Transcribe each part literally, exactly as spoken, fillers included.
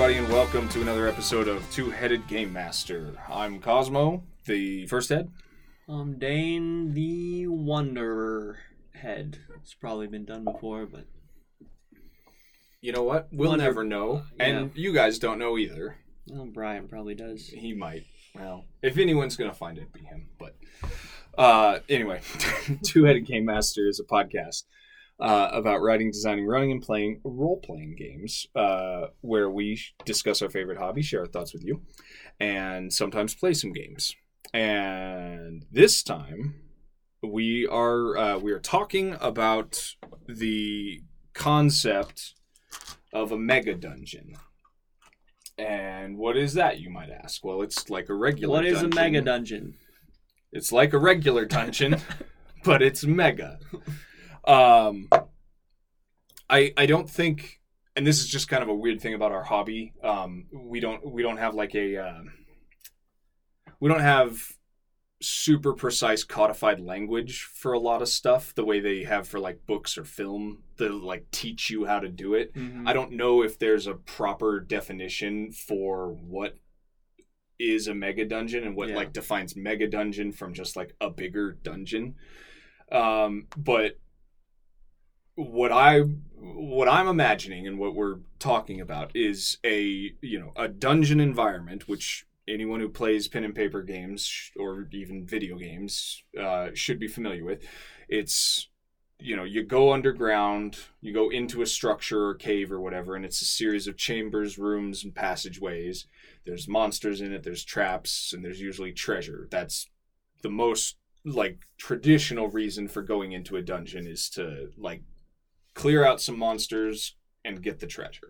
everybody, and welcome to another episode of Two-Headed Game Master. I'm Cosmo, the first head. I'm Dane, the Wanderer head. It's probably been done before, but... You know what? We'll Wonder- never know, and Yeah. you guys don't know either. Well, Brian probably does. He might. Well, if anyone's going to find it, it'd be him. But uh, anyway, Two-Headed Game Master is a podcast uh, about writing, designing, running, and playing role-playing games uh, where we discuss our favorite hobby, share our thoughts with you, and sometimes play some games. And this time, we are uh, we are talking about the concept of a mega dungeon. And what is that, you might ask? Well, it's like a regular What is dungeon. a mega dungeon? It's like a regular dungeon, but it's mega. Um, I I don't think, and this is just kind of a weird thing about our hobby. Um, we don't we don't have like a uh, we don't have super precise codified language for a lot of stuff the way they have for like books or film that like teach you how to do it. Mm-hmm. I don't know if there's a proper definition for what is a mega dungeon and what Yeah. like defines mega dungeon from just like a bigger dungeon. Um, but what I what I'm imagining and what we're talking about is a you know a dungeon environment, which anyone who plays pen and paper games or even video games uh, should be familiar with. It's, you know, you go underground, you go into a structure or cave or whatever, and it's a series of chambers, rooms, and passageways. There's monsters in it, there's traps, and there's usually treasure. That's the most, like, traditional reason for going into a dungeon is to, like, clear out some monsters and get the treasure.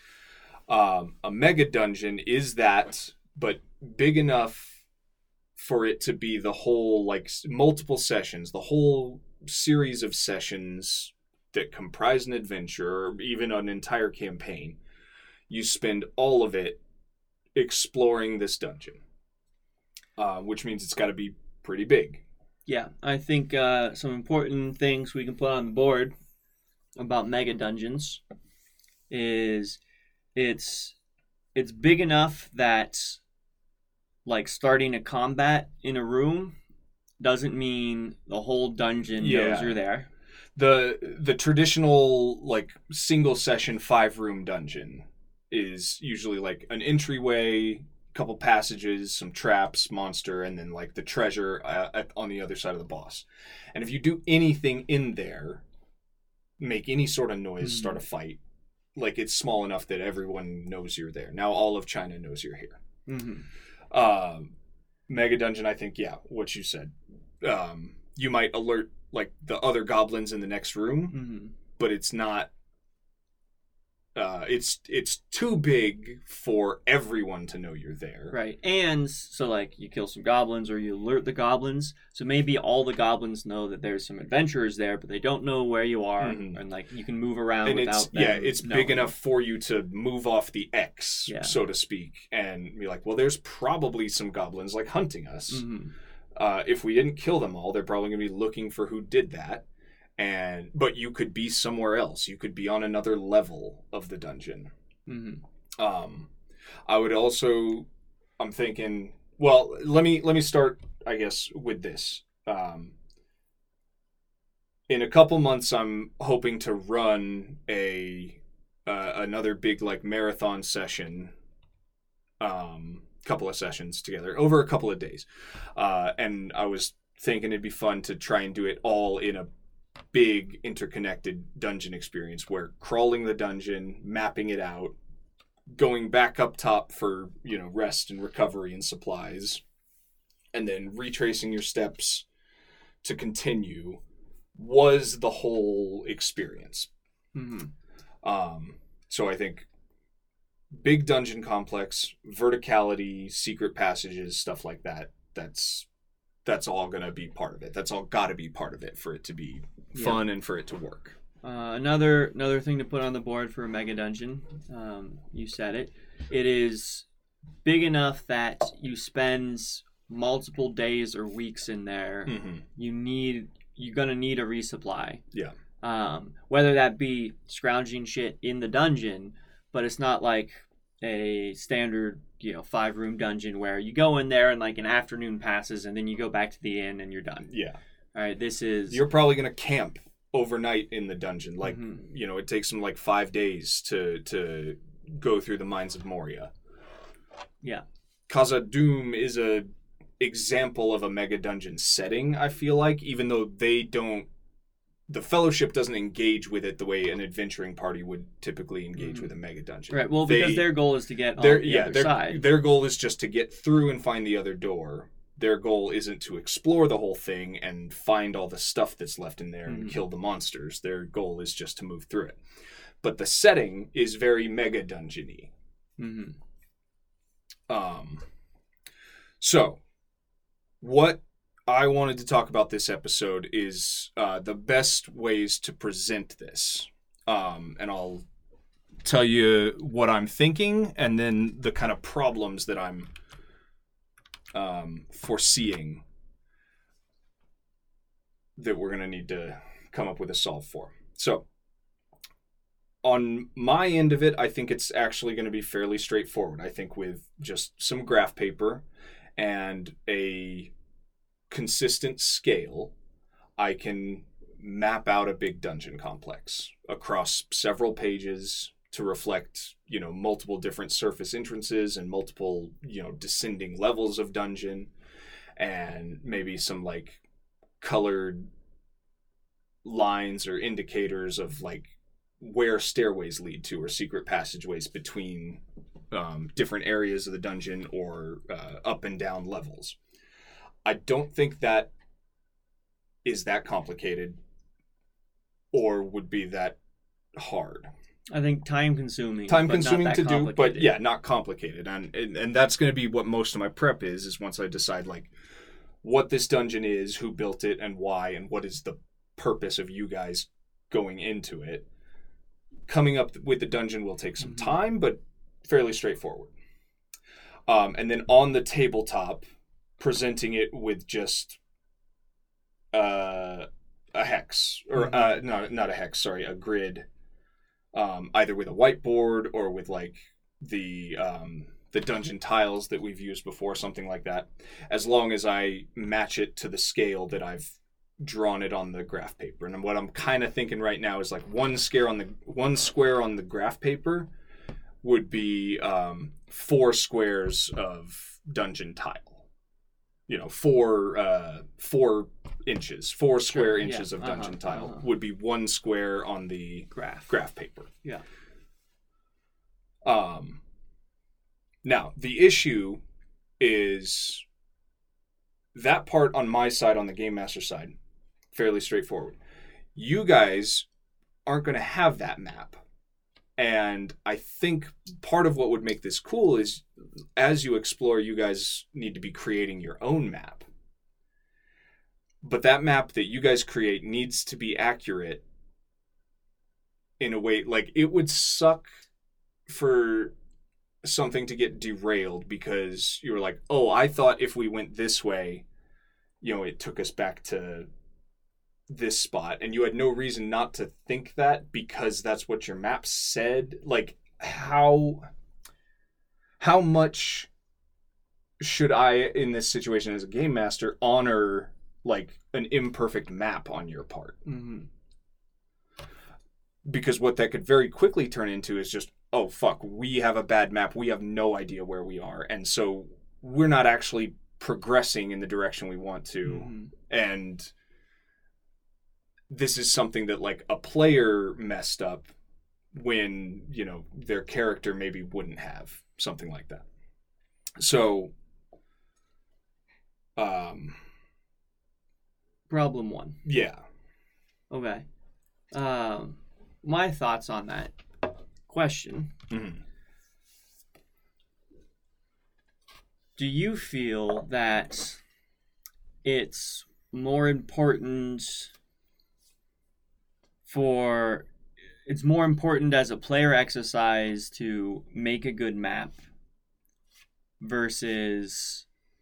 Um, a mega dungeon is that, but big enough for it to be the whole, like, multiple sessions, the whole series of sessions that comprise an adventure or even an entire campaign. You spend all of it exploring this dungeon, uh, which means it's got to be pretty big. Yeah, I think uh, some important things we can put on the board about mega dungeons is it's it's big enough that like starting a combat in a room doesn't mean the whole dungeon Yeah. knows you're there. The the traditional like single session five room dungeon is usually like an entryway, couple passages, some traps, monster, and then like the treasure uh, at, on the other side of the boss. And if you do anything in there, make any sort of noise, Mm. start a fight, like it's small enough that everyone knows you're there. Now all of China knows you're here. Mm-hmm. Um, Mega Dungeon, I think, yeah, what you said. Um, you might alert like the other goblins in the next room, Mm-hmm. but it's not. Uh, it's it's too big for everyone to know you're there. Right. And so like you kill some goblins or you alert the goblins. So maybe all the goblins know that there's some adventurers there, but they don't know where you are. Mhm. And like you can move around And without it's them yeah, it's knowing. big enough for you to move off the X, Yeah. so to speak, and be like, well, there's probably some goblins like hunting us. Mm-hmm. Uh, if we didn't kill them all, they're probably going to be looking for who did that. And but you could be somewhere else. You could be on another level of the dungeon. Mm-hmm. Um, I would also, I'm thinking. Well, let me let me start, I guess, with this. Um, in a couple months, I'm hoping to run a uh, another big like marathon session. Um, couple of sessions together over a couple of days, uh, and I was thinking it'd be fun to try and do it all in a big interconnected dungeon experience where crawling the dungeon, mapping it out, going back up top for, you know, rest and recovery and supplies, and then retracing your steps to continue was the whole experience. Mm-hmm. Um, so I think big dungeon complex, verticality, secret passages, stuff like that, that's that's all going to be part of it. That's all got to be part of it for it to be fun and for it to work. Uh, another another thing to put on the board for a mega dungeon, um, you said it, it is big enough that you spend multiple days or weeks in there. Mm-hmm. You need you're gonna need a resupply. Yeah. Um, whether that be scrounging shit in the dungeon, but it's not like a standard, you know, five room dungeon where you go in there and like an afternoon passes and then you go back to the inn and you're done. Yeah. All right. This is you're probably gonna camp overnight in the dungeon. Like mm-hmm. you know, it takes them like five days to to go through the Mines of Moria. Yeah. Khazad-dûm is a example of a mega dungeon setting, I feel like, even though they don't the Fellowship doesn't engage with it the way an adventuring party would typically engage mm-hmm. with a mega dungeon. Right. Well, they, because their goal is to get on their, the yeah, other their, side. Their goal is just to get through and find the other door. Their goal isn't to explore the whole thing and find all the stuff that's left in there mm-hmm. and kill the monsters. Their goal is just to move through it. But the setting is very mega dungeon-y. Mm-hmm. Um, so, what I wanted to talk about this episode is uh, the best ways to present this. Um, and I'll tell you what I'm thinking and then the kind of problems that I'm um, foreseeing that we're going to need to come up with a solve for. So, on my end of it, I think it's actually going to be fairly straightforward. I think with just some graph paper and a consistent scale, I can map out a big dungeon complex across several pages to reflect, you know, multiple different surface entrances and multiple, you know, descending levels of dungeon, and maybe some like colored lines or indicators of like where stairways lead to or secret passageways between um, different areas of the dungeon or uh, up and down levels. I don't think that is that complicated or would be that hard. I think time consuming. Time consuming to do, but yeah, not complicated. And, and and that's going to be what most of my prep is, is once I decide like what this dungeon is, who built it and why, and what is the purpose of you guys going into it. Coming up with the dungeon will take some mm-hmm. time, but fairly straightforward. Um, and then on the tabletop, presenting it with just uh, a hex, or mm-hmm. uh, not not a hex, sorry, a grid, um, either with a whiteboard or with like the um, the dungeon tiles that we've used before, something like that. As long as I match it to the scale that I've drawn it on the graph paper. And what I'm kind of thinking right now is like one square on the one square on the graph paper would be um, four squares of dungeon tile. You know, four uh, four inches, four square sure, inches yeah. of dungeon uh-huh, tile uh-huh. would be one square on the graph graph paper. Yeah. Um. Now the issue is that part on my side, on the Game Master side, fairly straightforward. You guys aren't going to have that map. And I think part of what would make this cool is as you explore, you guys need to be creating your own map. But that map that you guys create needs to be accurate in a way, like it would suck for something to get derailed because you were like, oh, I thought if we went this way, you know, it took us back to this spot, and you had no reason not to think that because that's what your map said. Like, how how much should I, in this situation as a game master, honor like an imperfect map on your part? Mm-hmm. Because what that could very quickly turn into is just, oh fuck, we have a bad map, we have no idea where we are, and so we're not actually progressing in the direction we want to. Mm-hmm. And this is something that like a player messed up when, you know, their character maybe wouldn't have, something like that. So um problem one. Yeah. Okay. Um my thoughts on that question. Mm-hmm. Do you feel that it's more important for it's more important as a player exercise to make a good map versus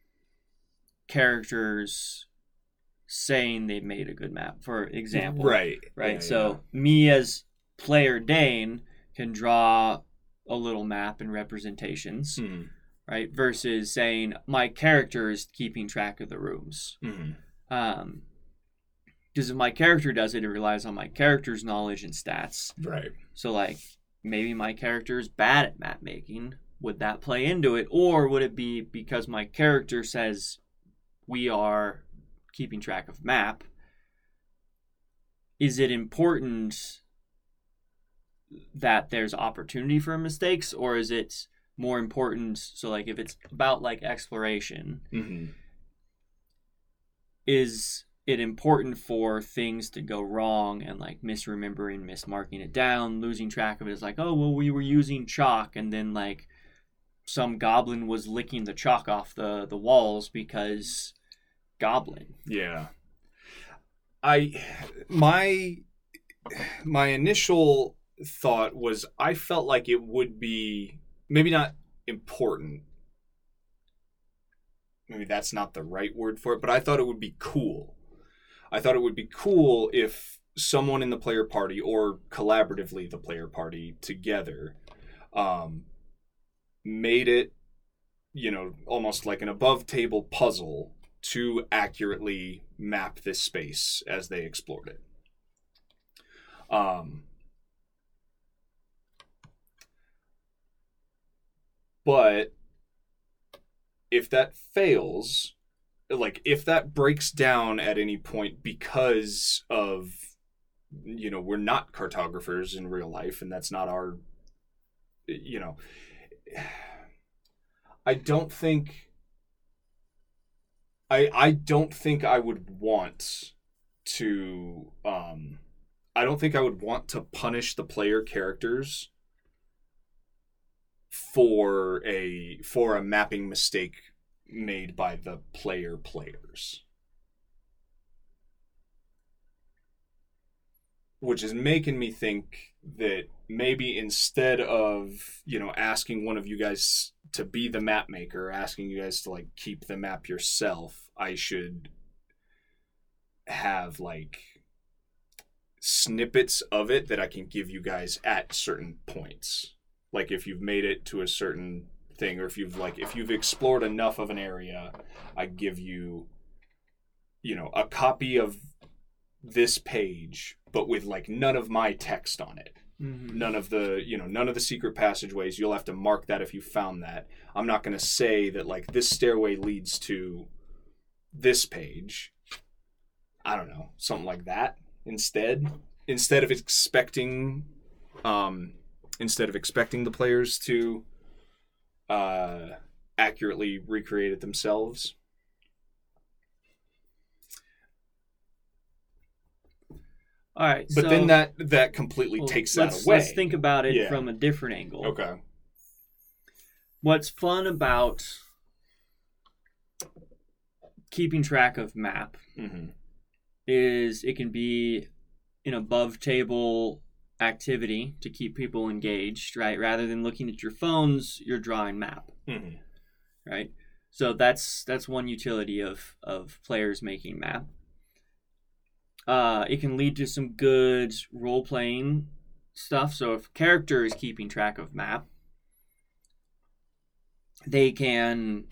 characters saying they made a good map, for example? Right. Right. Yeah, so yeah. me as player Dane can draw a little map and representations, Mm-hmm. right? Versus saying my character is keeping track of the rooms. Mm-hmm. Um, because if my character does it, it relies on my character's knowledge and stats. Right. So, like, maybe my character is bad at map making. Would that play into it? Or would it be because my character says we are keeping track of map? Is it important that there's opportunity for mistakes? Or is it more important, so, like, if it's about, like, exploration, Mm-hmm. is it important for things to go wrong and like misremembering, mismarking it down, losing track of it? It's like, oh, well, we were using chalk and then like some goblin was licking the chalk off the, the walls because goblin. Yeah. I my my initial thought was I felt like it would be maybe not important. Maybe that's not the right word for it, but I thought it would be cool. I thought it would be cool if someone in the player party or collaboratively the player party together um, made it, you know, almost like an above table puzzle to accurately map this space as they explored it. Um, but if that fails, like if that breaks down at any point because of, you know, we're not cartographers in real life and that's not our, you know, I don't think I I don't think I would want to um I don't think I would want to punish the player characters for a for a mapping mistake made by the player players. Which is making me think that maybe instead of, you know, asking one of you guys to be the map maker, asking you guys to like keep the map yourself, I should have like snippets of it that I can give you guys at certain points. Like if you've made it to a certain thing, or if you've like if you've explored enough of an area, I give you, you know, a copy of this page, but with like none of my text on it. Mm-hmm. None of the, you know, none of the secret passageways. You'll have to mark that if you found that. I'm not going to say that like this stairway leads to this page. I don't know, something like that instead. Instead of expecting, um, instead of expecting the players to uh, accurately recreate it themselves. All right, but so, then that that completely well, takes let's, that away. Let's think about it yeah. from a different angle. Okay. What's fun about keeping track of map mm-hmm. is it can be an above table activity to keep people engaged, right? Rather than looking at your phones, you're drawing map, mm-hmm. right? So that's that's one utility of of players making map. Uh, it can lead to some good role-playing stuff. So if a character is keeping track of map, they can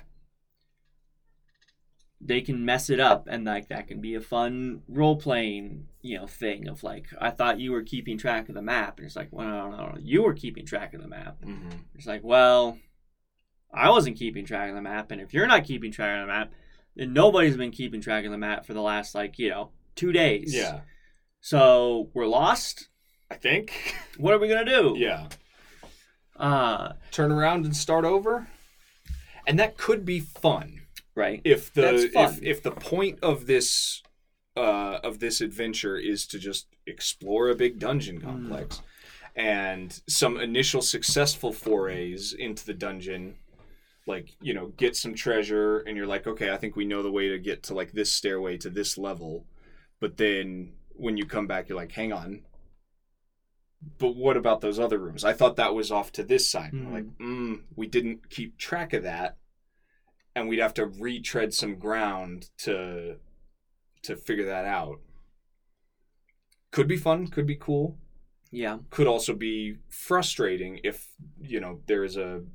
they can mess it up, and like that can be a fun role-playing, you know, thing of like, I thought you were keeping track of the map, and it's like, well, no, no, no, you were keeping track of the map. Mm-hmm. It's like, well, I wasn't keeping track of the map, and if you're not keeping track of the map, then nobody's been keeping track of the map for the last, like, you know, two days. Yeah. So we're lost, I think. What are we gonna do? Yeah. Uh turn around and start over, and that could be fun, right? If the That's fun. if if the point of this uh, of this adventure is to just explore a big dungeon complex, mm. and some initial successful forays into the dungeon, like, you know, get some treasure, and you're like, okay, I think we know the way to get to like this stairway to this level. But then when you come back, you're like, hang on. But what about those other rooms? I thought that was off to this side. Mm. Like, mm, we didn't keep track of that. And we'd have to retread some ground to to figure that out. Could be fun. Could be cool. Yeah. could also be frustrating if, you know, there is a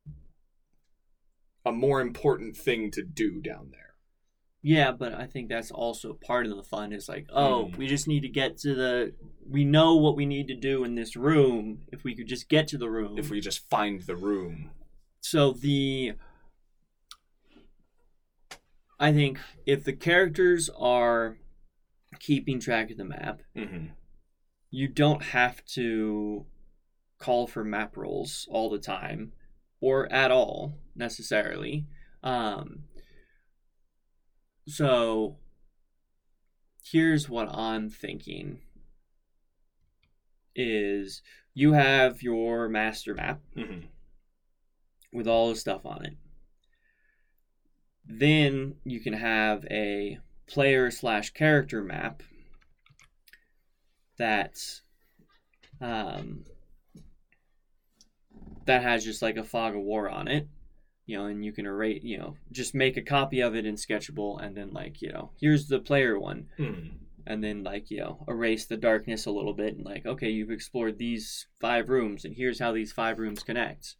a more important thing to do down there. Yeah, but I think that's also part of the fun is like, oh, Mm. we just need to get to the, we know what we need to do in this room. If we could just get to the room. If we just find the room. So the, I think if the characters are keeping track of the map, Mm-hmm. you don't have to call for map rolls all the time or at all necessarily. Um, so here's what I'm thinking is you have your master map Mm-hmm. with all the stuff on it. Then you can have a player slash character map that's um, that has just like a fog of war on it, you know, and you can erase, you know, just make a copy of it in Sketchable, and then like, you know, here's the player one, Mm-hmm. and then like, you know, erase the darkness a little bit, and like, okay, you've explored these five rooms, and here's how these five rooms connect.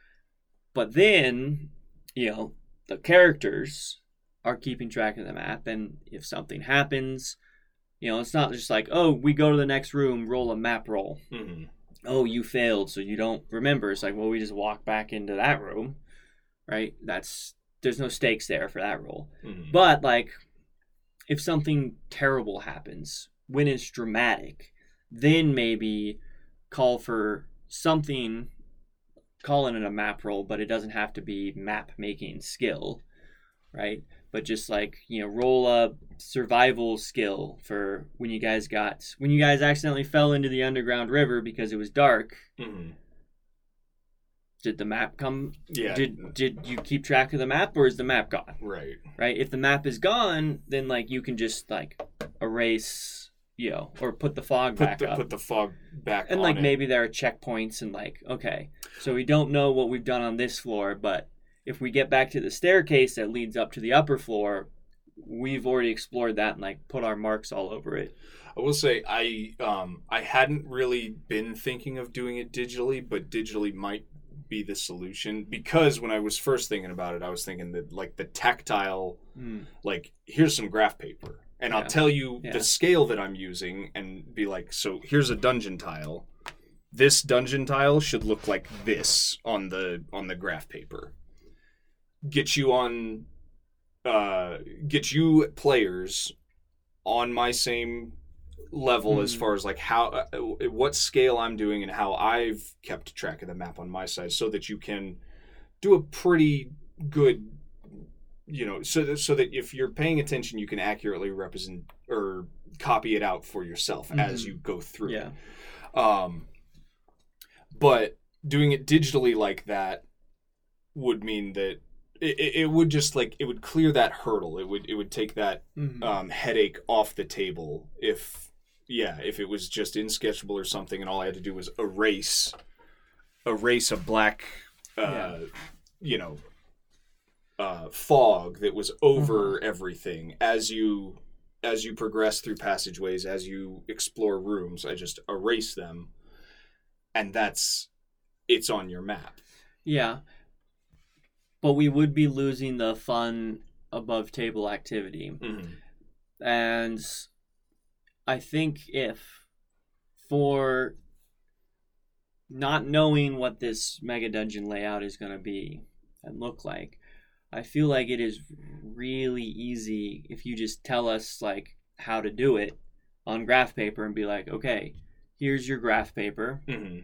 But then, you know, the characters are keeping track of the map, and if something happens, you know, it's not just like, oh, we go to the next room, roll a map roll. Mm-hmm. Oh, you failed, so you don't remember. It's like, well, we just walk back into that room, right? That's, there's no stakes there for that roll. Mm-hmm. But, like, if something terrible happens, when it's dramatic, then maybe call for something, calling it a map roll, but it doesn't have to be map making skill, right? But just like, you know, roll a survival skill for when you guys got, when you guys accidentally fell into the underground river because it was dark. Mm-hmm. Did the map come? Yeah. Did did you keep track of the map, or is the map gone? Right. Right. If the map is gone, then like you can just like erase, you know, or put the fog Put back the, up. put the fog back And on like it. maybe there are checkpoints and like, okay, so we don't know what we've done on this floor, but if we get back to the staircase that leads up to the upper floor, we've already explored that and like put our marks all over it. I will say I um I hadn't really been thinking of doing it digitally, but digitally might be the solution, because when I was first thinking about it, I was thinking that like the tactile, Mm. like here's some graph paper, and Yeah. I'll tell you Yeah. the scale that I'm using, and be like, so here's a dungeon tile. This dungeon tile should look like this on the on the graph paper. Get you on, uh, get you players on my same level as Mhm. far as like how uh, what scale I'm doing and how I've kept track of the map on my side, so that you can do a pretty good, you know, so that, so that if you're paying attention, you can accurately represent or copy it out for yourself as Mhm. you go through Yeah. it. Um, but doing it digitally like that would mean that it, it, it would just like it would clear that hurdle. It would it would take that Mhm. um, headache off the table if yeah if it was just in Sketchable or something, and all I had to do was erase erase a black uh, Yeah. you know uh, fog that was over Uh-huh. everything as you as you progress through passageways, as you explore rooms. I just erase them, and that's it's on your map. Yeah. But we would be losing the fun above table activity. Mm-hmm. And I think if for not knowing what this mega dungeon layout is going to be and look like, I feel like it is really easy if you just tell us like how to do it on graph paper and be like, okay, here's your graph paper. Mm-hmm.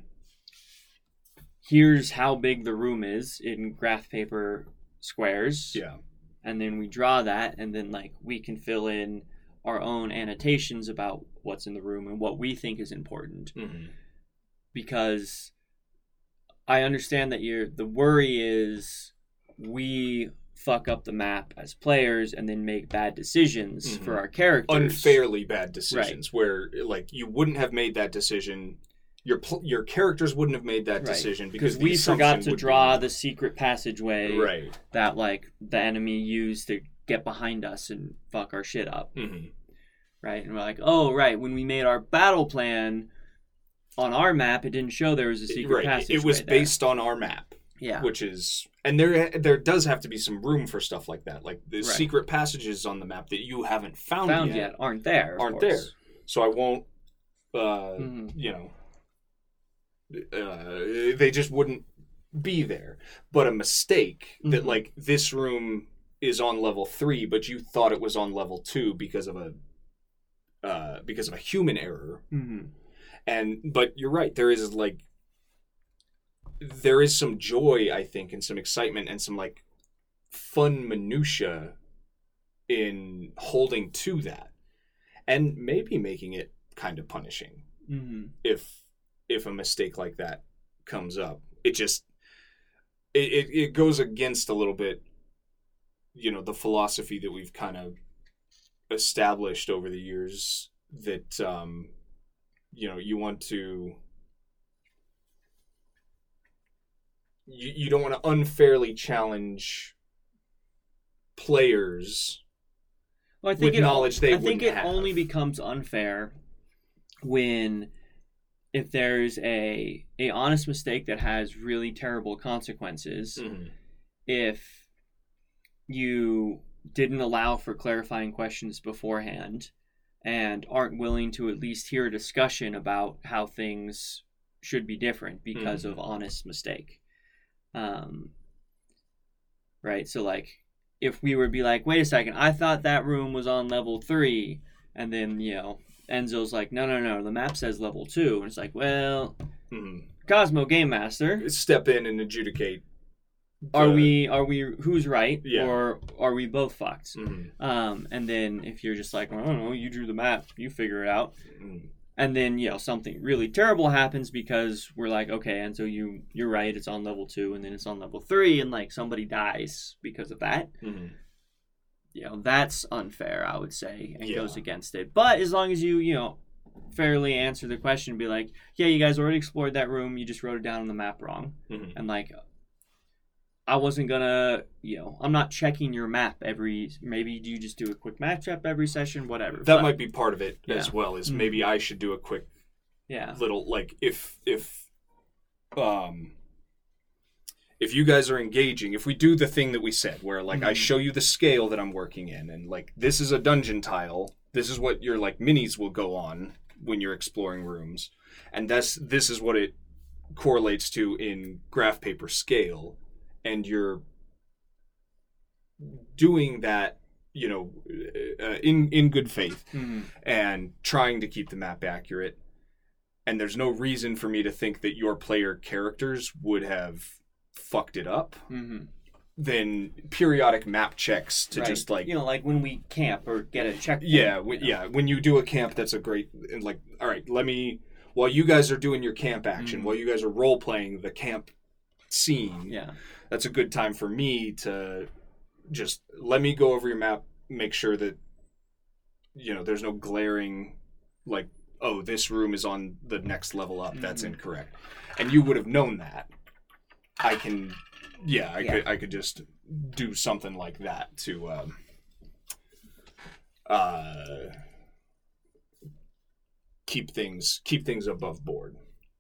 Here's how big the room is in graph paper squares. Yeah. And then we draw that, and then like we can fill in our own annotations about what's in the room and what we think is important. Mm-hmm. Because I understand that you're the worry is we fuck up the map as players and then make bad decisions Mhm. for our characters. Unfairly bad decisions, where like you wouldn't have made that decision. Your pl- your characters wouldn't have made that Right. decision because the we forgot assumption to would draw be- the secret passageway right. that like the enemy used to get behind us and fuck our shit up. Mm-hmm. Right? And we're like, oh, right, when we made our battle plan, on our map, it didn't show there was a secret right. passage. It was right there. based on our map. Yeah. Which is, and there there does have to be some room for stuff like that. Like the Right. secret passages on the map that you haven't found, found yet, yet aren't there. of aren't course. there. So I won't, uh, Mhm. you know, uh, they just wouldn't be there. But a mistake that Mhm. like this room is on level three, but you thought it was on level two because of a uh, because of a human error. Mm-hmm. And but you're right, there is like there is some joy, I think, and some excitement and some like fun minutia in holding to that, and maybe making it kind of punishing Mm-hmm. if if a mistake like that comes up. It just it, it, it goes against a little bit, you know, the philosophy that we've kind of established over the years that um you know you want to you, you don't want to unfairly challenge players Well, I think with it, knowledge they I think wouldn't it have. only becomes unfair when if there's a a honest mistake that has really terrible consequences. Mhm. If you didn't allow for clarifying questions beforehand and aren't willing to at least hear a discussion about how things should be different because Mhm. of honest mistake. Um, right? So, like, if we were to be like, wait a second, I thought that room was on level three, and then, you know, Enzo's like, no, no, no, the map says level two. And it's like, well, Mhm. Cosmo Game Master, Step in and adjudicate. are the- we, are we, who's right? Yeah. Or are we both fucked? Mhm. Um, and then if you're just like, I don't know, you drew the map, you figure it out. Mhm. And then, you know, something really terrible happens because we're like, okay, and so you, you're right, it's on level two, and then it's on level three, and like somebody dies because of that. Mhm. You know, that's unfair, I would say, and Yeah. goes against it. But as long as you, you know, fairly answer the question, be like, yeah, you guys already explored that room, you just wrote it down on the map wrong. Mhm. And like, I wasn't gonna, you know, I'm not checking your map every, maybe you just do a quick map check every session, whatever. That But, might be part of it Yeah. as well. Is Mhm. maybe I should do a quick yeah. little like if if um if you guys are engaging, if we do the thing that we said where like I Mhm. show you the scale that I'm working in and like this is a dungeon tile, this is what your like minis will go on when you're exploring rooms, and that's this is what it correlates to in graph paper scale, and you're doing that, you know, uh, in in good faith Mm-hmm. and trying to keep the map accurate. And there's no reason for me to think that your player characters would have fucked it up. Mm-hmm. Then periodic map checks to Right. just like you know, like when we camp or get a checkpoint. yeah, w- you know? yeah. When you do a camp, that's a great and like. All right, let me. While you guys are doing your camp action, Mhm. while you guys are role playing the camp scene, Yeah. that's a good time for me to just let me go over your map, make sure that you know there's no glaring like, oh, this room is on the next level up. That's Mhm. incorrect, and you would have known that. I can, yeah, I Yeah. could, I could just do something like that to, um, uh, keep things keep things above board.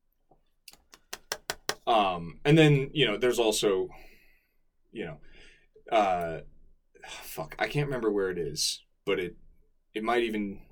Um, and then you know, there's also, you know, uh, fuck, I can't remember where it is, but it it might even.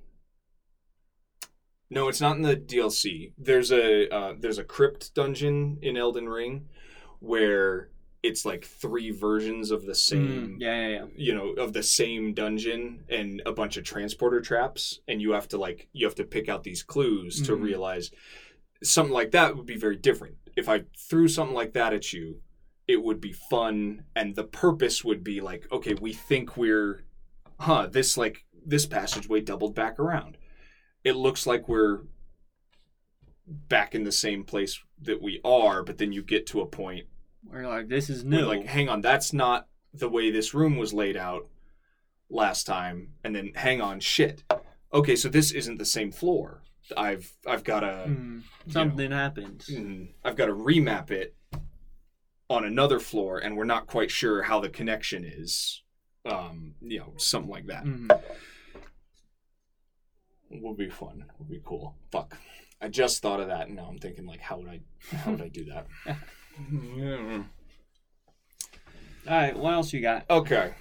No, it's not in the D L C. There's a uh, there's a crypt dungeon in Elden Ring where it's like three versions of the same Mm, yeah, yeah, yeah. you know, of the same dungeon and a bunch of transporter traps, and you have to like you have to pick out these clues to Mhm. realize something like that would be very different. If I threw something like that at you, it would be fun, and the purpose would be like, okay, we think we're huh, this like this passageway doubled back around. It looks like we're back in the same place that we are, but then you get to a point We're like, this is where new. like, hang on, that's not the way this room was laid out last time. And then, hang on, shit. Okay, so this isn't the same floor. I've I've got to Mm, something happened. mm, I've got to remap it on another floor, and we're not quite sure how the connection is. Um, you know, something like that Mhm. would be fun. Would be cool. Fuck. I just thought of that, and now I'm thinking like, how would I, how would I do that? All right, what else you got? Okay.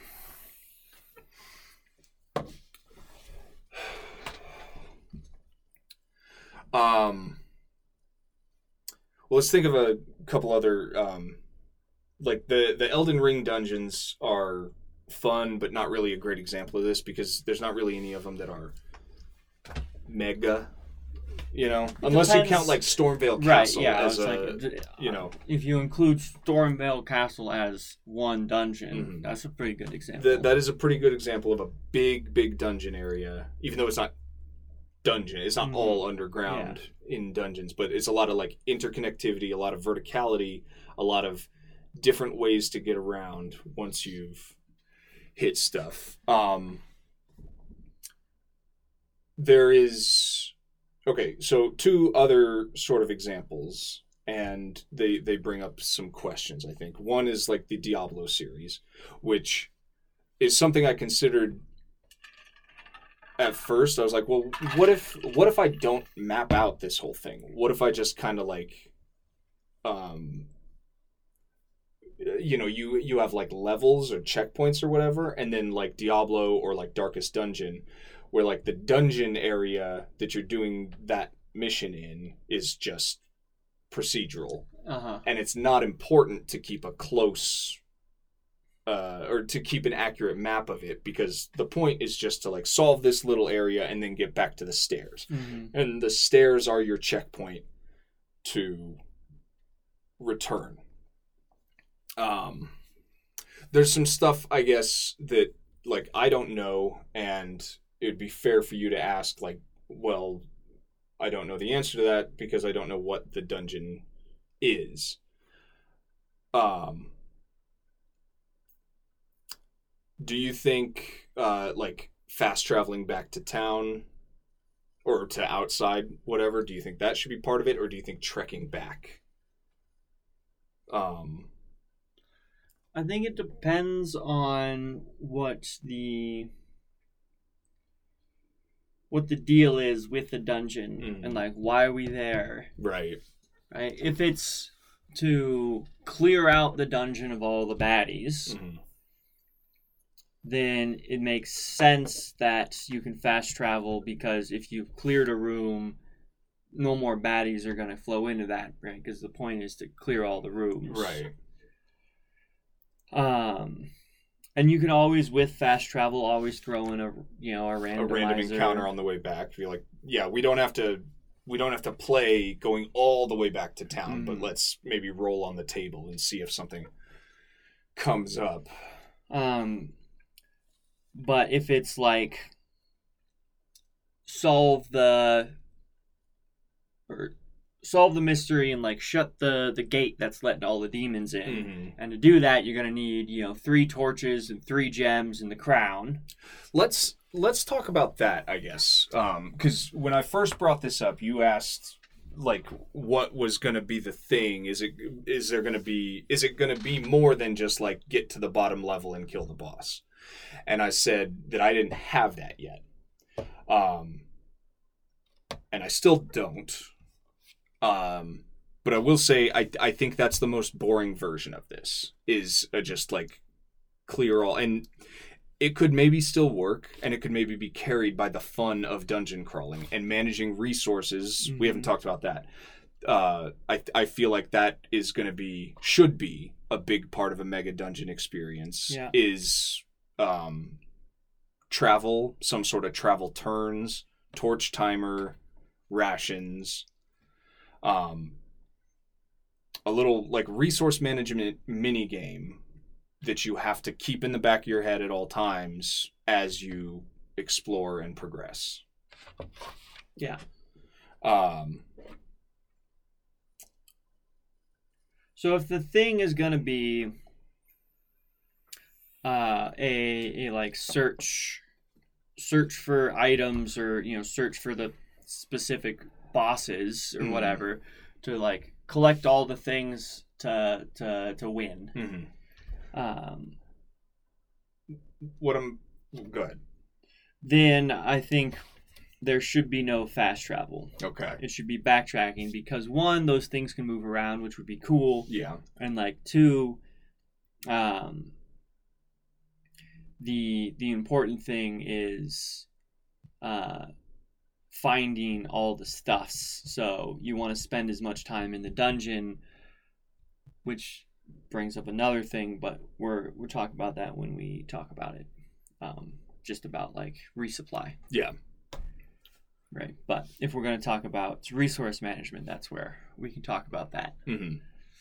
Um. Well, let's think of a couple other. Um, like the the Elden Ring dungeons are fun, but not really a great example of this because there's not really any of them that are mega. You know, unless depends. you count like Stormvale Right, Castle yeah, I as was a, like, you know, if you include Stormvale Castle as one dungeon, Mhm. that's a pretty good example. th- that is a pretty good example of a big, big dungeon area. Even though it's not dungeon, it's not Mhm. all underground in dungeons, but it's a lot of like interconnectivity, a lot of verticality, a lot of different ways to get around once you've hit stuff. Um, there is okay, so two other sort of examples, and they they bring up some questions. I think one is like the Diablo series, which is something I considered at first. I was like, well, what if what if I don't map out this whole thing? What if I just kind of like, um, you know, you you have like levels or checkpoints or whatever, and then like Diablo or like Darkest Dungeon, where like the dungeon area that you're doing that mission in is just procedural, Uh-huh. and it's not important to keep a close uh, or to keep an accurate map of it, because the point is just to like solve this little area and then get back to the stairs. Mm-hmm. And the stairs are your checkpoint to return. Um, there's some stuff, I guess, that like I don't know, and it would be fair for you to ask, like, well, I don't know the answer to that because I don't know what the dungeon is. Um, do you think, uh, like, fast traveling back to town or to outside, whatever, do you think that should be part of it, or do you think trekking back? Um, I think it depends on what the what the deal is with the dungeon Mhm. and like why are we there, right. right? If it's to clear out the dungeon of all the baddies, Mhm. then it makes sense that you can fast travel, because if you've cleared a room, no more baddies are going to flow into that, right? Because the point is to clear all the rooms. Right. Um, and you can always, with fast travel, always throw in a you know a randomizer. A random encounter on the way back. Be like, yeah, we don't have to, we don't have to play going all the way back to town, Mm. but let's maybe roll on the table and see if something comes up. Um, but if it's like solve the or solve the mystery and like shut the the gate that's letting all the demons in, Mm-hmm. and to do that, you're gonna need you know three torches and three gems and the crown. Let's let's talk about that, I guess, because when I first brought this up, you asked like what was going to be the thing. Is it is there going to be is it going to be more than just like get to the bottom level and kill the boss? And I said that I didn't have that yet, um, and I still don't. Um, but I will say I I think that's the most boring version of this, is a just like clear all, and it could maybe still work, and it could maybe be carried by the fun of dungeon crawling and managing resources. Mm-hmm. We haven't talked about that. Uh, I I feel like that is going to be should be a big part of a mega dungeon experience. Yeah. Is um, travel, some sort of travel turns, torch timer, rations. Um, a little like resource management mini game that you have to keep in the back of your head at all times as you explore and progress. Yeah. Um. So if the thing is gonna be uh, a a like search search for items, or you know search for the specific bosses or mm. whatever, to like collect all the things to to to win. Mm-hmm. Um, what I'm good. Then I think there should be no fast travel. Okay. It should be backtracking because one, those things can move around, which would be cool. Yeah. And like two, um, the the important thing is uh, finding all the stuffs. So you want to spend as much time in the dungeon, which brings up another thing, but we're we're talking about that when we talk about it. Um, just about like resupply. Yeah. Right. But if we're going to talk about resource management, that's where we can talk about that. Mm-hmm.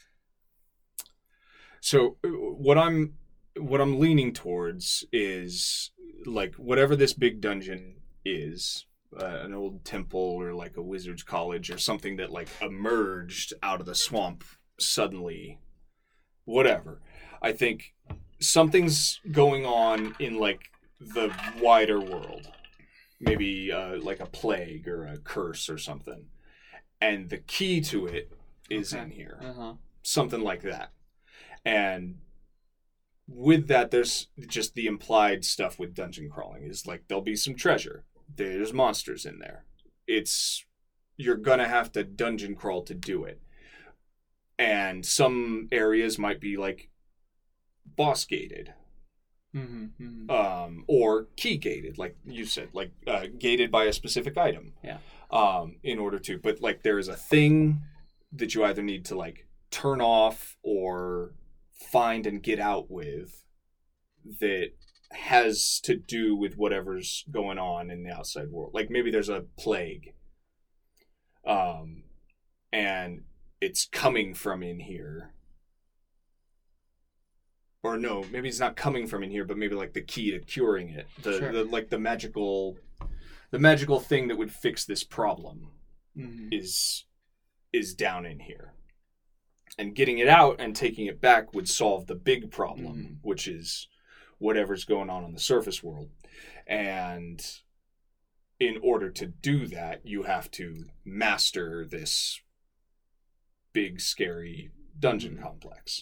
So what I'm what I'm leaning towards is like whatever this big dungeon is, uh, an old temple or like a wizard's college or something that like emerged out of the swamp suddenly, whatever. I think something's going on in like the wider world. Maybe uh, like a plague or a curse or something. And the key to it is Okay. in here. Uh-huh. Something like that. And with that, there's just the implied stuff with dungeon crawling is like there'll be some treasure. There's monsters in there. It's you're going to have to dungeon crawl to do it. And some areas might be like boss gated. Mm-hmm, mm-hmm. Um, or key gated, like you said, like uh, gated by a specific item. Yeah. Um, in order to, but like there is a thing that you either need to like turn off or find and get out with that has to do with whatever's going on in the outside world. Like maybe there's a plague, um, and it's coming from in here. Or no, maybe it's not coming from in here, but maybe like the key to curing it, the, Sure. the like the magical, the magical thing that would fix this problem Mm-hmm. is is down in here, and getting it out and taking it back would solve the big problem, Mm-hmm. which is whatever's going on on the surface world. And in order to do that, you have to master this big, scary dungeon Mm-hmm. complex.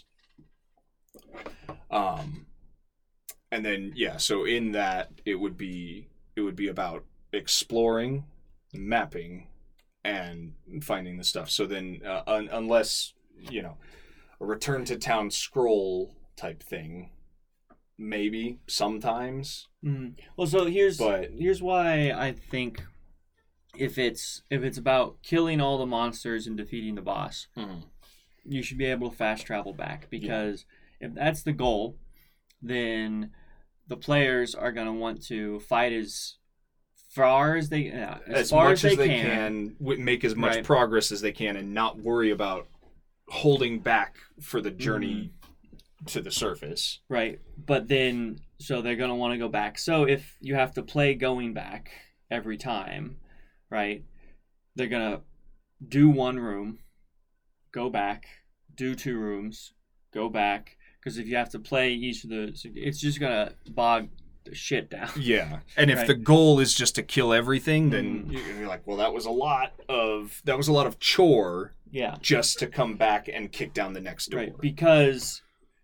Um, and then yeah, so in that it would be it would be about exploring, mapping, and finding the stuff. So then, uh, un- unless you know, a return to town scroll type thing, maybe sometimes. Mm-hmm. Well, so here's But- here's why I think if it's if it's about killing all the monsters and defeating the boss, you should be able to fast travel back, because if that's the goal, then the players are going to want to fight as far as they uh, as, As far much as they, as they can. can, w- make as much Right. progress as they can, and not worry about holding back for the journey to the surface. Right. But then, so they're going to want to go back. So if you have to play going back every time, right, they're going to do one room, go back, do two rooms, go back. Because if you have to play each of the, it's just going to bog the shit down. Yeah. And if Right. the goal is just to kill everything, then Mhm. you're you're like, well, that was a lot of, that was a lot of chore Yeah. just to come back and kick down the next door. Right. Because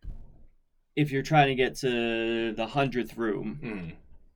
if you're trying to get to the hundredth room, Mm.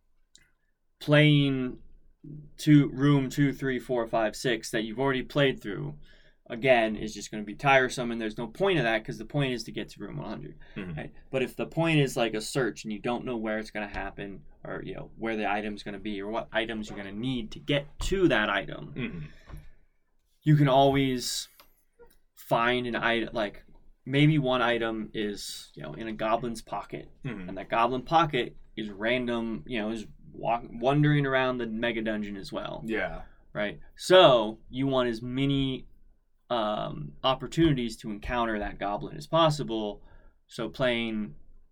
playing two room two, three, four, five, six that you've already played through again is just going to be tiresome, and there's no point of that because the point is to get to room one hundred. Mhm. Right? But if the point is like a search and you don't know where it's going to happen, or you know where the item's going to be, or what items you're going to need to get to that item, Mhm. you can always find an item. Like maybe one item is you know in a goblin's pocket, Mhm. and that goblin pocket is random. You know is walk, wandering around the mega dungeon as well. Yeah. Right. So you want as many um, opportunities to encounter that goblin as possible. So playing,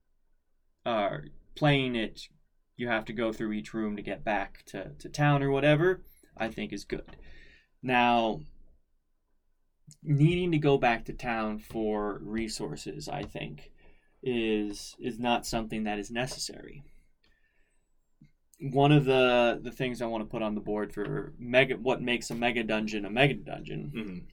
uh, playing it, you have to go through each room to get back to, to town or whatever, I think is good. Now, needing to go back to town for resources, I think, is is not something that is necessary. One of the the things I want to put on the board for mega, what makes a mega dungeon a mega dungeon, Mhm.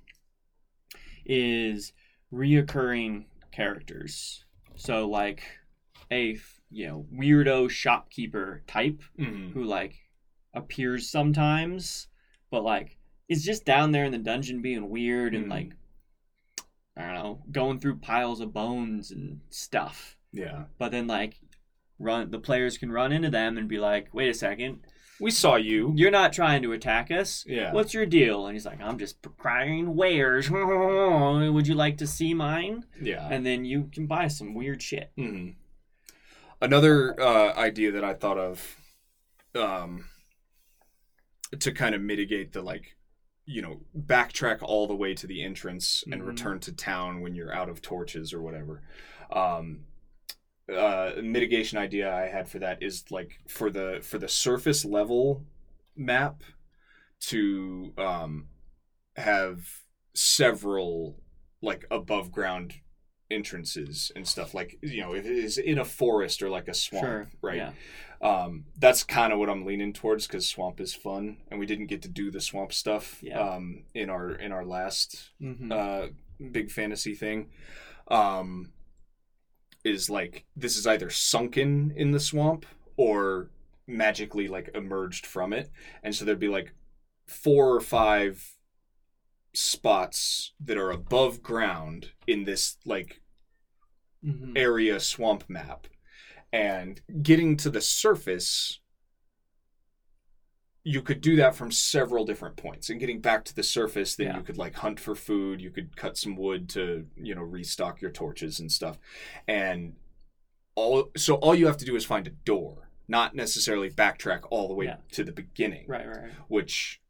is reoccurring characters. So like a you know weirdo shopkeeper type Mhm. who like appears sometimes, but like it's just down there in the dungeon being weird and Mm. like I don't know, going through piles of bones and stuff. Yeah. But then like run the players can run into them and be like, wait a second, We saw you. you're not trying to attack us. Yeah. What's your deal? And he's like, I'm just procuring wares. Would you like to see mine? Yeah. And then you can buy some weird shit. Mm-hmm. Another uh, idea that I thought of um, to kind of mitigate the, like, you know, backtrack all the way to the entrance and Mhm. return to town when you're out of torches or whatever. Um, uh, mitigation idea I had for that is, like, for the for the surface level map to um, have several, like, above ground entrances and stuff, like, you know, if it is in a forest or like a swamp, Sure. right? Yeah. Um, that's kind of what I'm leaning towards because swamp is fun, and we didn't get to do the swamp stuff Yeah. um, in our in our last Mm-hmm. uh, big fantasy thing. Um, is like this is either sunken in the swamp or magically like emerged from it, and so there'd be like four or five spots that are above ground in this like Mm-hmm. area swamp map, and getting to the surface you could do that from several different points, and getting back to the surface then Yeah. you could like hunt for food, you could cut some wood to, you know, restock your torches and stuff, and all so all you have to do is find a door, not necessarily backtrack all the way Yeah. to the beginning, Right, right, right. which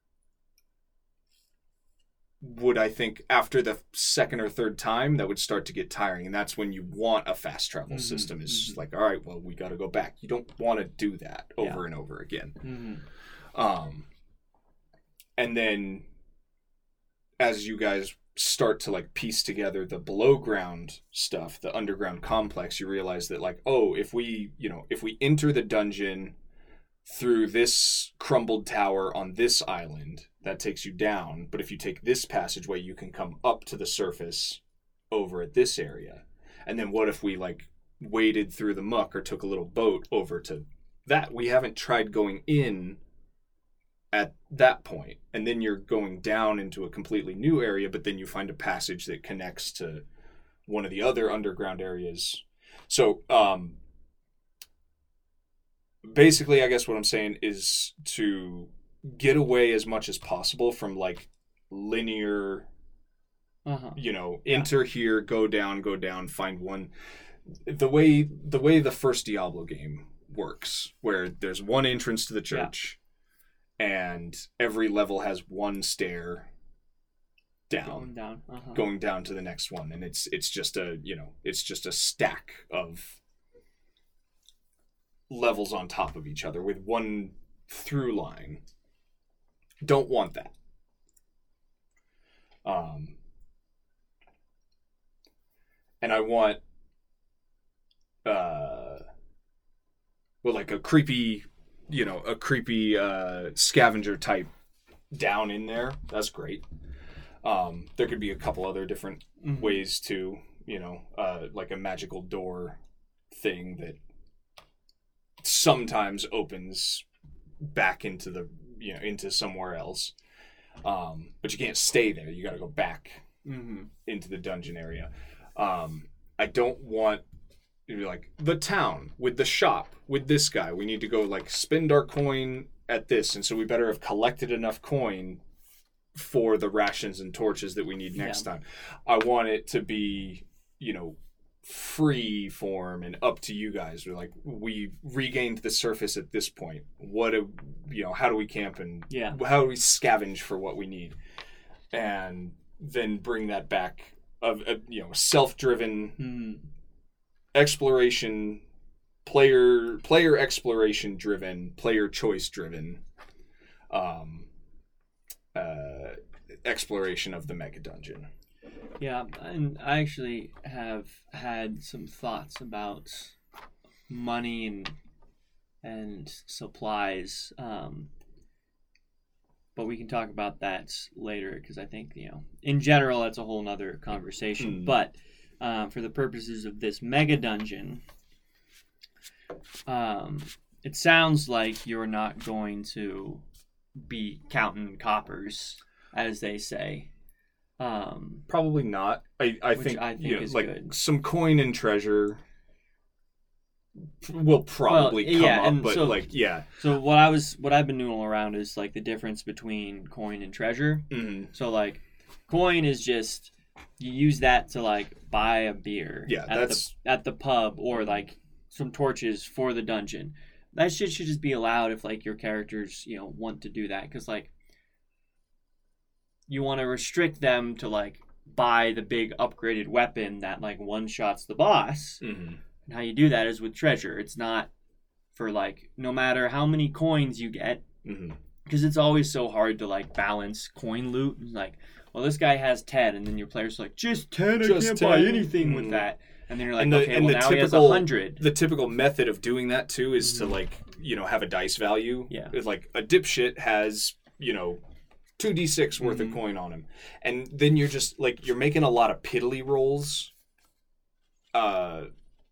would, I think, after the second or third time, that would start to get tiring. And that's when you want a fast travel Mhm, system. It's just mhm. like, all right, well, we got to go back. You don't want to do that over Yeah. and over again. Mm-hmm. Um, and then as you guys start to like piece together the below ground stuff, the underground complex, you realize that like, oh, if we, you know, if we enter the dungeon through this crumbled tower on this island, that takes you down. But if you take this passageway, you can come up to the surface over at this area. And then what if we like waded through the muck or took a little boat over to that? We haven't tried going in at that point. And then you're going down into a completely new area, but then you find a passage that connects to one of the other underground areas. So, um, basically, I guess what I'm saying is to get away as much as possible from like linear, Uh-huh. you know, Yeah. enter here, go down, go down, find one. The way the way the first Diablo game works, where there's one entrance to the church, and every level has one stair down, Going down. Uh-huh. going down to the next one, and it's it's just a you know it's just a stack of levels on top of each other with one through line. Don't want that. Um, and I want, uh, well, like a creepy, you know, a creepy uh, scavenger type down in there. That's great. Um, there could be a couple other different Mhm. ways too, you know, uh, like a magical door thing that sometimes opens back into the, you know, into somewhere else. Um, but you can't stay there. You got to go back Mm-hmm. into the dungeon area. Um, I don't want to be like the town with the shop with this guy. We need to go like spend our coin at this, and so we better have collected enough coin for the rations and torches that we need next Yeah. time. I want it to be, you know, free form and up to you guys. We're like, we regained the surface at this point. What do, you know, how do we camp and Yeah. how do we scavenge for what we need, and then bring that back of, of you know, self-driven Mm-hmm. exploration, player player exploration driven, player choice driven um uh exploration of the mega dungeon. Yeah, and I actually have had some thoughts about money and and supplies, um, but we can talk about that later because I think, you know, in general that's a whole nother conversation. Mm. But um, for the purposes of this mega dungeon, um, it sounds like you're not going to be counting coppers, as they say. Um, Probably not. I, I Which think, I think you know, is like good. some coin and treasure will probably Well, come yeah, up, and but so- like yeah. so what I was, what I've been noodling around is like the difference between coin and treasure. Mhm. So like, coin is just you use that to like buy a beer. Yeah, at that's- the, at the pub or like some torches for the dungeon. That shit should just be allowed if like your characters, you know, want to do that, because like you want to restrict them to like buy the big upgraded weapon that like one shots the boss. Mhm. And how you do that is with treasure. It's not for like no matter how many coins you get, Mhm. because it's always so hard to like balance coin loot. It's like, well, this guy has ten, and then your player's like, just ten. I Just can't ten. buy anything with Mm. that. And then you're like, And the- okay, and well the now he has a typical- hundred. The typical method of doing that too is to Mhm. like, you know, have a dice value. Yeah. It's like a dipshit has, you know, two d six worth Mhm. of coin on him. And then you're just like you're making a lot of piddly rolls uh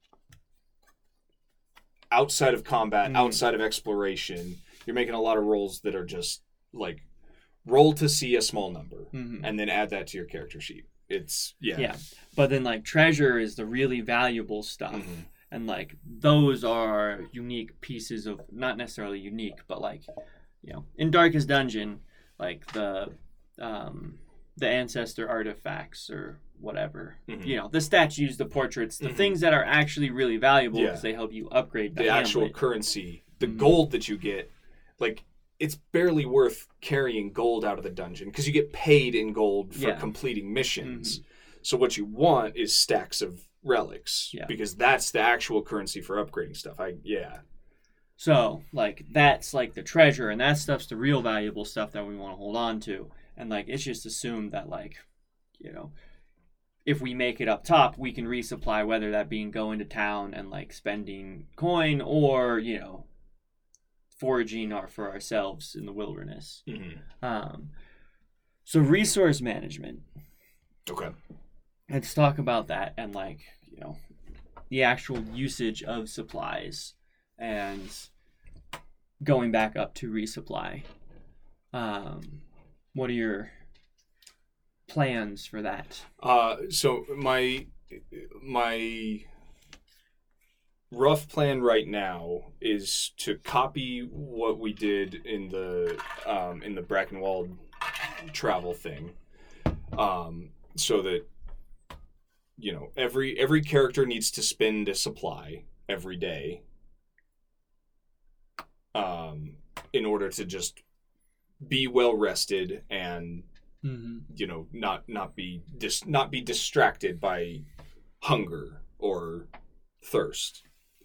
outside of combat, Mhm. outside of exploration. You're making a lot of rolls that are just like roll to see a small number Mhm. and then add that to your character sheet. It's yeah. Yeah. But then like treasure is the really valuable stuff. Mhm. And like those are unique pieces of, not necessarily unique, but like, you know, in Darkest Dungeon, like the um the ancestor artifacts or whatever, Mhm. you know, the statues, the portraits, the Mhm. things that are actually really valuable Yeah. because they help you upgrade the, the actual hamlet. currency, the Mhm. gold that you get, like it's barely worth carrying gold out of the dungeon because you get paid in gold for Yeah. completing missions. So what you want is stacks of relics Yeah. because that's the actual currency for upgrading stuff. I yeah. So, like, that's like the treasure, and that stuff's the real valuable stuff that we want to hold on to. And, like, it's just assumed that, like, you know, if we make it up top, we can resupply, whether that being going to town and, like, spending coin or, you know, foraging our, for ourselves in the wilderness. Mm-hmm. Um, so, resource management. Okay. Let's talk about that and, like, you know, the actual usage of supplies and going back up to resupply. Um, what are your plans for that? Uh, so my my rough plan right now is to copy what we did in the um, in the Brackenwald travel thing, um, so that you know every every character needs to spend a supply every day, um, in order to just be well rested and Mm-hmm. you know not not be dis- not be distracted by hunger or thirst.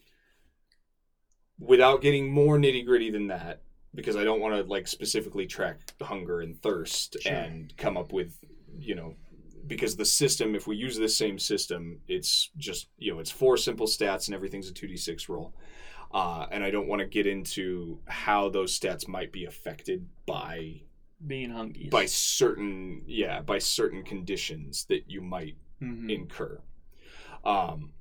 Without getting more nitty gritty than that, because I don't want to like specifically track hunger and thirst Sure. and come up with you know because the system, if we use this same system, it's just you know it's four simple stats and everything's a two d six roll, uh, and I don't want to get into how those stats might be affected by Being hungry. by certain yeah by certain conditions that you might Mm-hmm. incur. Um,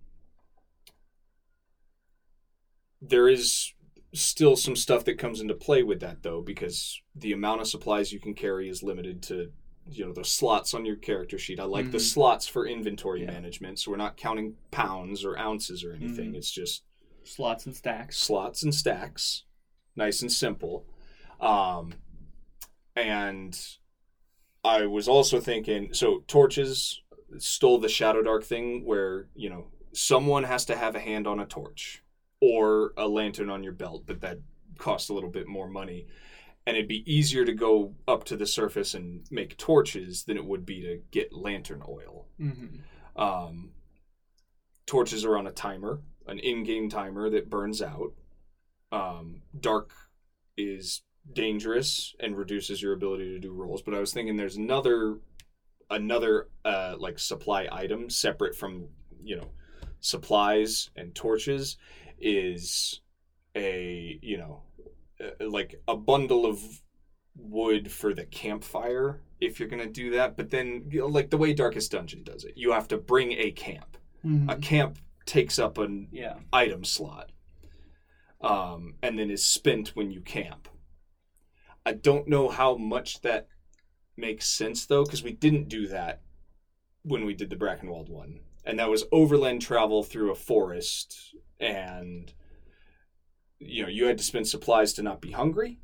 there is still some stuff that comes into play with that though, because the amount of supplies you can carry is limited to you know the slots on your character sheet. I like the Mhm. slots for inventory Yeah. management, so we're not counting pounds or ounces or anything. Mhm. It's just Slots and stacks. slots and stacks, nice and simple. Um, and I was also thinking, so torches stole the Shadow Dark thing where, you know, someone has to have a hand on a torch or a lantern on your belt, but that costs a little bit more money. And it'd be easier to go up to the surface and make torches than it would be to get lantern oil. Mm-hmm. Um, torches are on a timer, an in-game timer that burns out. Um, dark is dangerous and reduces your ability to do rolls. But I was thinking there's another, another uh, like supply item separate from you know supplies and torches is a you know uh, like a bundle of wood for the campfire if you're gonna do that. But then you know, like the way Darkest Dungeon does it, you have to bring a camp. Mm-hmm. A camp takes up an Yeah. item slot. um, and then is spent when you camp. I don't know how much that makes sense, though, because we didn't do that when we did the Brackenwald one. And that was overland travel through a forest, and, you know, you had to spend supplies to not be hungry.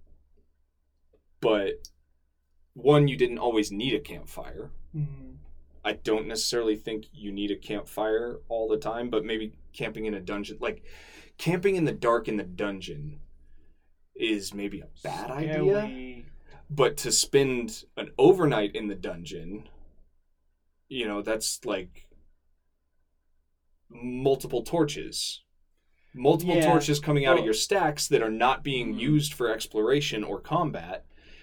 But, one, you didn't always need a campfire. Mm-hmm. I don't necessarily think you need a campfire all the time, but maybe camping in a dungeon, like, camping in the dark in the dungeon is maybe a bad idea. Scary. But to spend an overnight in the dungeon, you know, that's like multiple torches. Multiple Yeah. torches coming out Well, of your stacks that are not being Mhm. used for exploration or combat,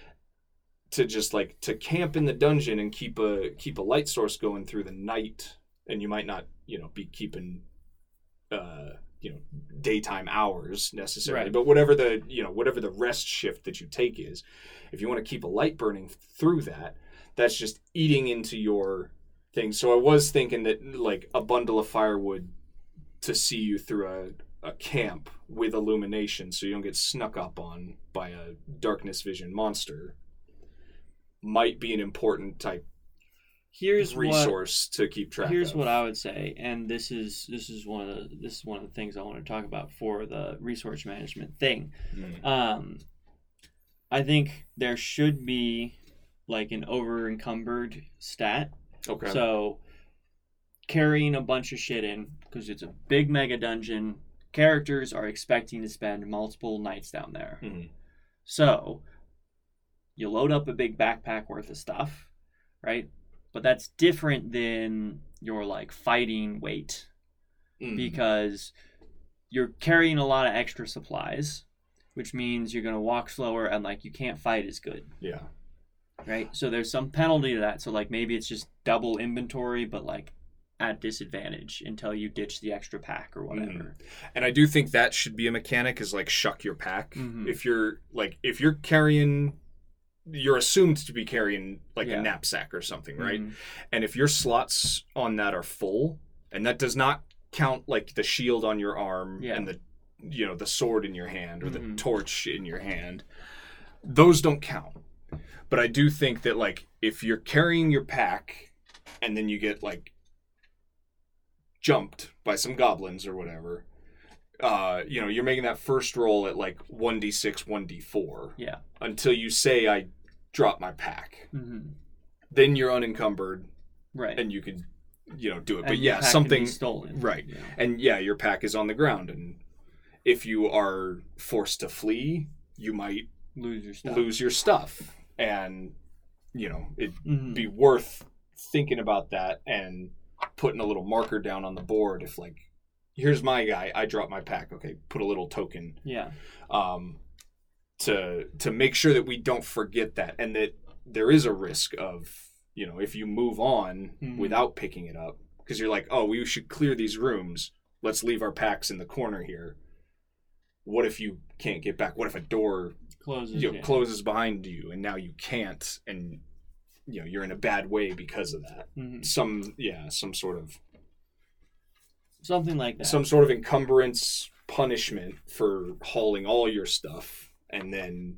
to just like to camp in the dungeon and keep a keep a light source going through the night, and you might not, you know, be keeping uh you know daytime hours necessarily, Right. but whatever the you know whatever the rest shift that you take is, if you want to keep a light burning through that, that's just eating into your thing. So I was thinking that like a bundle of firewood to see you through a, a camp with illumination, so you don't get snuck up on by a darkness vision monster, might be an important type Here's what resource to keep track Here's of. what I would say, and this is this is one of the this is one of the things I want to talk about for the resource management thing. Mm. Um, I think there should be like an over encumbered stat. Okay. So carrying a bunch of shit in, because it's a big mega dungeon, characters are expecting to spend multiple nights down there. Mhm. So you load up a big backpack worth of stuff, right? But that's different than your like fighting weight, Mm. because you're carrying a lot of extra supplies, which means you're going to walk slower and like you can't fight as good, Yeah. right? So there's some penalty to that. So like maybe it's just double inventory, but like at disadvantage until you ditch the extra pack or whatever. And I do think that should be a mechanic, is like shuck your pack. Mhm. If you're like if you're carrying, you're assumed to be carrying like Yeah. a knapsack or something, right? Mhm. And if your slots on that are full, and that does not count like the shield on your arm Yeah. and the you know the sword in your hand or the Mhm. torch in your hand, those don't count. But I do think that like if you're carrying your pack and then you get like jumped by some goblins or whatever, uh, you know, you're making that first roll at like one d six, one d four Yeah. until you say I drop my pack. Mm-hmm. Then you're unencumbered Right. and you can, you know, do it. And But your yeah, pack can something be stolen. right. Yeah. And yeah, your pack is on the ground, and if you are forced to flee, you might Lose your stuff. lose your stuff, and you know, it'd Mhm. be worth thinking about that and putting a little marker down on the board. If like, here's my guy, I drop my pack. Okay, put a little token, Yeah. um, to to make sure that we don't forget that, and that there is a risk of, you know, if you move on Mhm. without picking it up, because you're like, oh, we should clear these rooms. Let's leave our packs in the corner here. What if you can't get back? What if a door Closes. you know, yeah. closes behind you and now you can't, and you know you're in a bad way because of that? Mhm. Some yeah, some sort of Something like that. some sort of encumbrance punishment for hauling all your stuff and then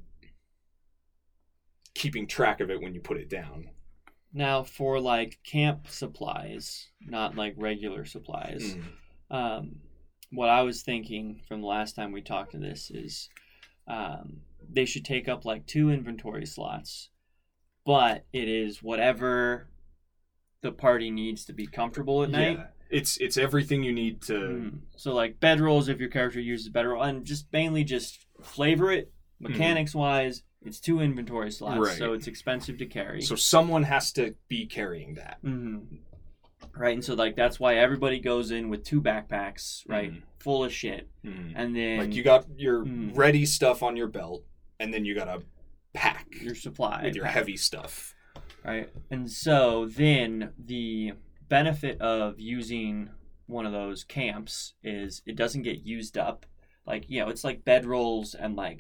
keeping track of it when you put it down. Now, for like camp supplies, not like regular supplies, Mm. um, what I was thinking from the last time we talked to this is um, they should take up like two inventory slots, but it is whatever the party needs to be comfortable at night. Yeah, it's it's everything you need to. Mm. So like bedrolls, if your character uses bedroll, and just mainly just flavor it mechanics wise. It's two inventory slots, Right. so it's expensive to carry. So someone has to be carrying that. Mm-hmm. Right, and so like that's why everybody goes in with two backpacks, right, Mhm. full of shit, Mm. and then Like you got your Mm. ready stuff on your belt, and then you got a pack your supply with your pack, heavy stuff. right? And so then the benefit of using one of those camps is it doesn't get used up. Like, you know, it's like bedrolls and like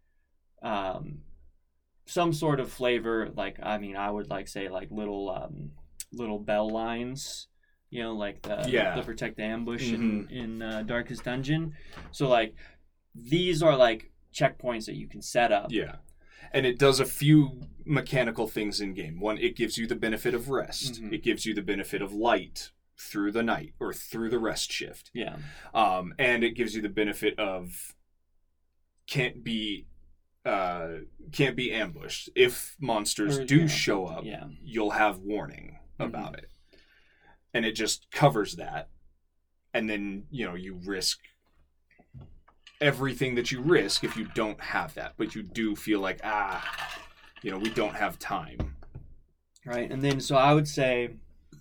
um some sort of flavor. Like, I mean, I would like say like little um little bell lines, you know, like the Yeah. the protect the ambush Mhm. in in uh, Darkest Dungeon. So like these are like checkpoints that you can set up. Yeah. And it does a few mechanical things in game. One, it gives you the benefit of rest. Mm-hmm. It gives you the benefit of light through the night or through the rest shift. Yeah. Um, and it gives you the benefit of can't be uh, can't be ambushed. If monsters or, do yeah. show up, yeah. you'll have warning about mm-hmm. it. And it just covers that. And then, you know, you risk everything that you risk if you don't have that, but you do feel like, ah, you know, we don't have time. Right. And then, so I would say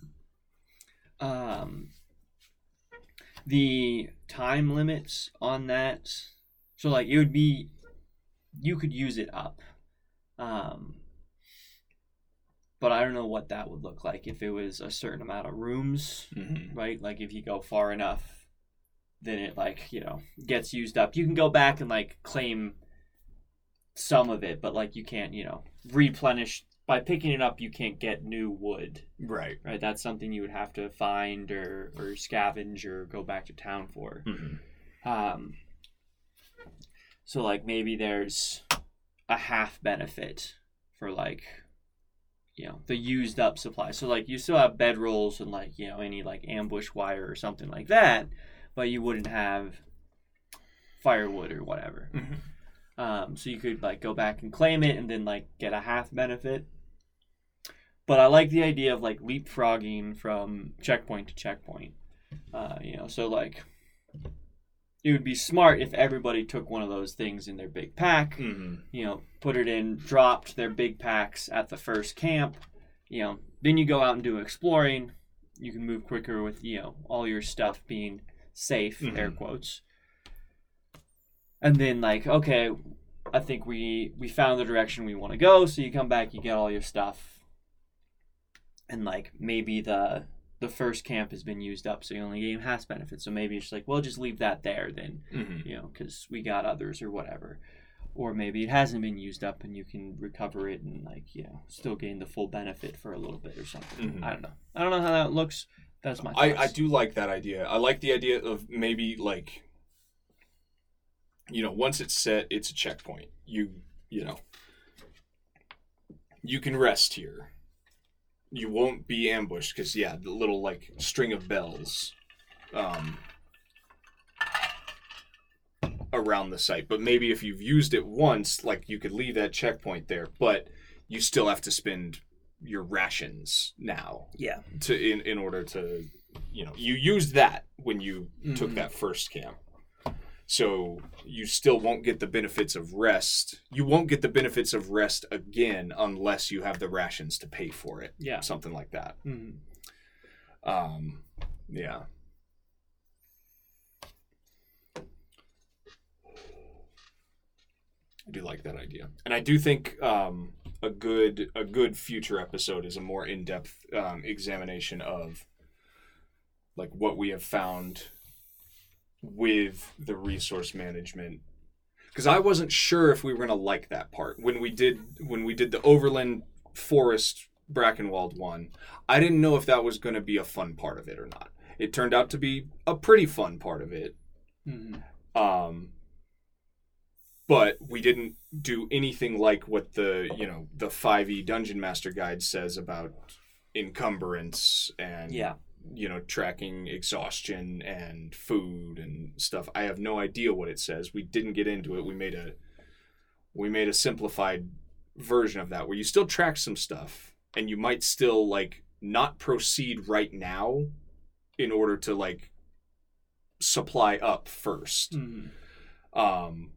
um, the time limits on that, so like it would be, you could use it up. Um, but I don't know what that would look like if it was a certain amount of rooms, mm-hmm. right? Like if you go far enough, then it like, you know, gets used up. You can go back and like claim some of it, but like you can't, you know, replenish by picking it up. You can't get new wood. Right. Right. That's something you would have to find or, or scavenge or go back to town for. Mm-hmm. Um, so like maybe there's a half benefit for like, you know, the used up supply. So like you still have bedrolls and like, you know, any like ambush wire or something like that, but you wouldn't have firewood or whatever. Mm-hmm. Um, so you could like go back and claim it and then like get a half benefit. But I like the idea of like leapfrogging from checkpoint to checkpoint. Uh, you know, so like it would be smart if everybody took one of those things in their big pack, mm-hmm. you know, put it in, dropped their big packs at the first camp, you know, then you go out and do exploring. You can move quicker with, you know, all your stuff being safe, mm-hmm. air quotes. And then like, okay, I think we we found the direction we want to go, so you come back, you get all your stuff, and like maybe the the first camp has been used up, so you only gain half benefits. So maybe it's like, well, just leave that there then, mm-hmm. you know, because we got others or whatever. Or maybe it hasn't been used up and you can recover it and like, you know, still gain the full benefit for a little bit or something. Mm-hmm. I don't know. I don't know how that looks. That's my I, I do like that idea. I like the idea of maybe like, you know, once it's set, it's a checkpoint. You, you know, you can rest here. You won't be ambushed because, yeah, the little like string of bells um, around the site. But maybe if you've used it once, like you could leave that checkpoint there, but you still have to spend your rations now. Yeah. To in, in order to, you know, you used that when you mm-hmm. took that first camp. So you still won't get the benefits of rest. You won't get the benefits of rest again unless you have the rations to pay for it. Yeah. Something like that. Mm-hmm. Um, yeah. I do like that idea. And I do think um, a good a good future episode is a more in-depth um, examination of like what we have found with the resource management, because I wasn't sure if we were gonna like that part when we did when we did the Overland Forest Brackenwald one. I didn't know if that was going to be a fun part of it or not. It turned out to be a pretty fun part of it. Mm-hmm. Um, but we didn't do anything like what the you know the five E Dungeon Master Guide says about encumbrance and yeah. you know, tracking exhaustion and food and stuff. I have no idea what it says. We didn't get into it. We made a we made a simplified version of that where you still track some stuff and you might still like not proceed right now in order to like supply up first. Mm-hmm. Um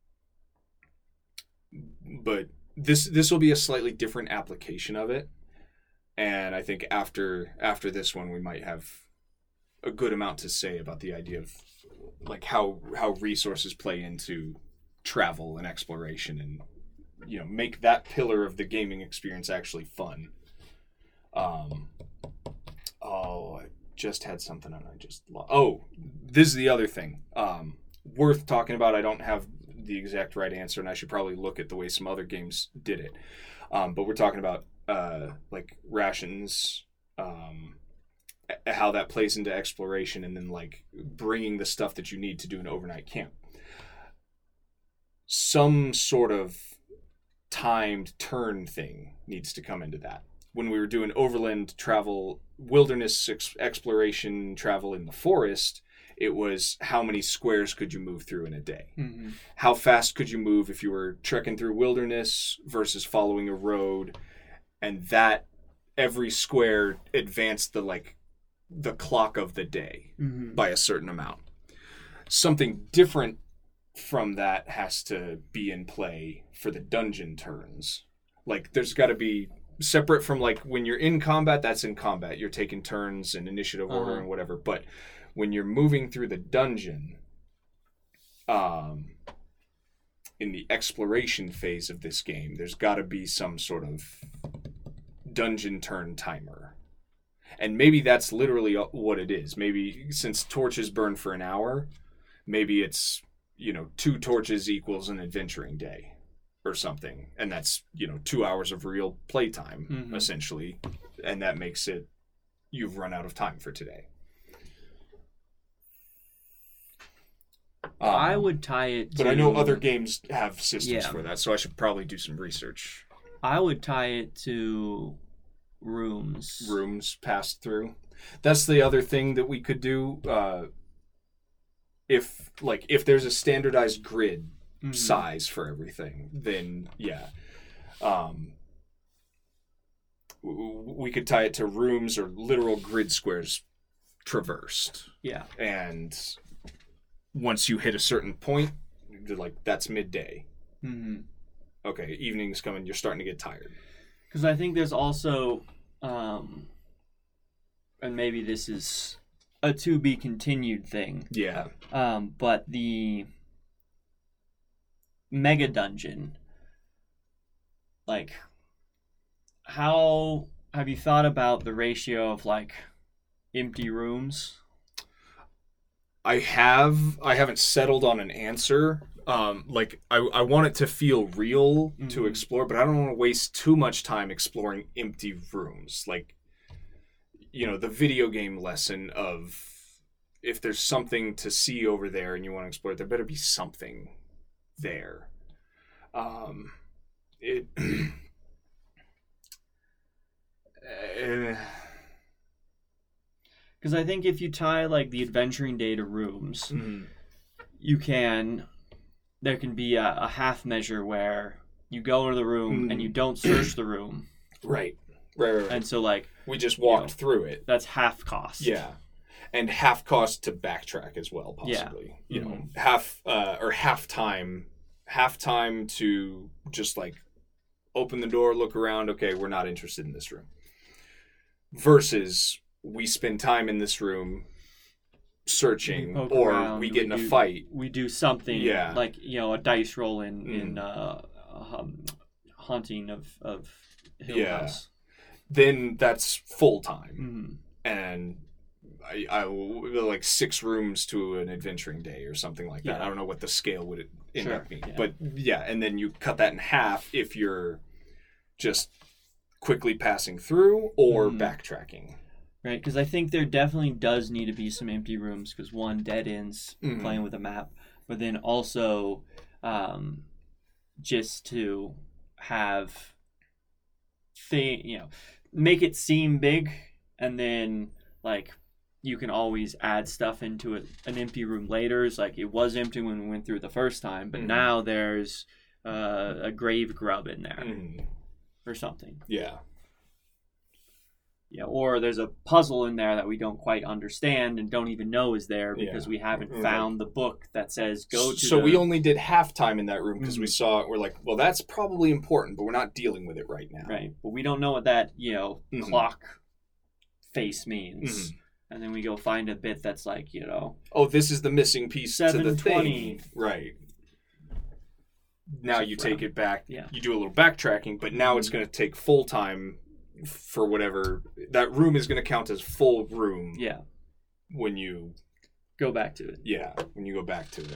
but this this will be a slightly different application of it. And I think after after this one, we might have a good amount to say about the idea of like how how resources play into travel and exploration, and you know make that pillar of the gaming experience actually fun. Um, oh, I just had something and I just lost. Oh, this is the other thing um, worth talking about. I don't have the exact right answer, and I should probably look at the way some other games did it. Um, but we're talking about uh, like rations, um, how that plays into exploration, and then like bringing the stuff that you need to do an overnight camp. some sort of timed turn thing needs to come into that. When we were doing overland travel, wilderness ex- exploration travel in the forest, it was how many squares could you move through in a day? Mm-hmm. How fast could you move if you were trekking through wilderness versus following a road? And that every square advanced the like the clock of the day Mm-hmm. by a certain amount. Something different from that has to be in play for the dungeon turns. Like there's got to be separate from like when you're in combat, that's in combat. You're taking turns and initiative order Uh-huh. and whatever. But when you're moving through the dungeon, um, in the exploration phase of this game, there's got to be some sort of dungeon turn timer. And maybe that's literally what it is. Maybe since torches burn for an hour, maybe it's, you know, two torches equals an adventuring day or something. And that's, you know, two hours of real playtime, Mhm. essentially. And that makes it, you've run out of time for today. Um, I would tie it to... But I know other games have systems Yeah. for that, so I should probably do some research. I would tie it to rooms. Rooms passed through. That's the other thing that we could do. Uh, if like if there's a standardized grid Mhm. size for everything, then yeah, um, w- we could tie it to rooms or literal grid squares traversed. Yeah. And once you hit a certain point, you're like that's midday. Mm-hmm. Okay, evening's coming. You're starting to get tired. Because I think there's also, um, and maybe this is a to be continued thing, Yeah. um, but the mega dungeon, like, how have you thought about the ratio of like empty rooms? I have. I haven't settled on an answer. Um, like I, I want it to feel real to Mhm. explore, but I don't want to waste too much time exploring empty rooms. Like, you know, the video game lesson of if there's something to see over there and you want to explore it, there better be something there. Um, it. uh, Because I think if you tie like the adventuring day to rooms, mm, you can, there can be a, a half measure where you go into the room Mm. and you don't search the room. right. Right. Right. right. And so like We just walked know, through it. that's half cost. Yeah. And half cost to backtrack as well, possibly. Yeah. You know, Mhm. half uh, or half time, half time to just like open the door, look around. Okay, we're not interested in this room. Versus we spend time in this room searching, poke or around, we get in a do- fight. We do something Yeah. like, you know, a dice roll in, Mm. in uh, um, Haunting of, of Hill Yeah. House. Then that's full time, Mhm. and I, I like six rooms to an adventuring day or something like that. Yeah. I don't know what the scale would end Sure, up being, yeah. but yeah, and then you cut that in half if you're just quickly passing through or Mhm. backtracking. Right, because I think there definitely does need to be some empty rooms because one, dead ends Mhm. playing with a map, but then also um, just to have thing, you know, make it seem big, and then like you can always add stuff into it, an empty room later. It's like it was empty when we went through it the first time, but Mhm. now there's uh, a grave grub in there Mhm. or something. Yeah. Yeah, or there's a puzzle in there that we don't quite understand and don't even know is there because Yeah. we haven't Mhm. found the book that says go to So the... we only did half time in that room because we Mhm. saw it. We're like, well, that's probably important, but we're not dealing with it right now. Right, but we don't know what that, you know, Mhm. clock face means. Mhm. And then we go find a bit that's like, you know, Oh, this is the missing piece to the seven twenty. thing. Right. Now So you from- take it back. yeah. You do a little backtracking, but now it's Mhm. going to take full time for whatever. That room is going to count as full room Yeah, when you, go back to it. yeah, when you go back to it.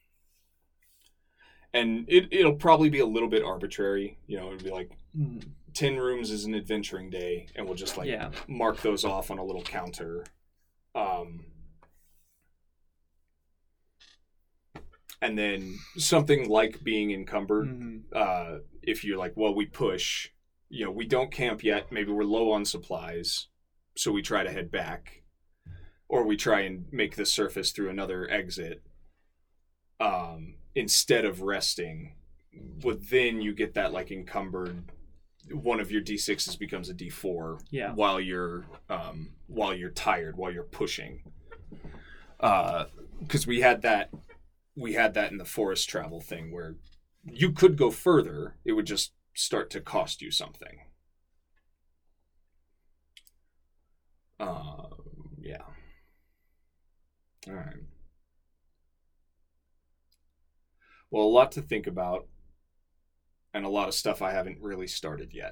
And it, it'll probably be a little bit arbitrary. You know, it'll be like Mhm. ten rooms is an adventuring day, and we'll just like Yeah. mark those off on a little counter. Um, and then something like being encumbered. Mm-hmm. Uh, if you're like, well, we push, you know, we don't camp yet. Maybe we're low on supplies, so we try to head back, or we try and make the surface through another exit um, instead of resting. But then you get that like encumbered. One of your D sixes becomes a D four. Yeah. While you're um, while you're tired, while you're pushing. Uh, because we had that. We had that in the forest travel thing where you could go further. It would just start to cost you something. Uh, yeah. All right. Well, a lot to think about, and a lot of stuff I haven't really started yet.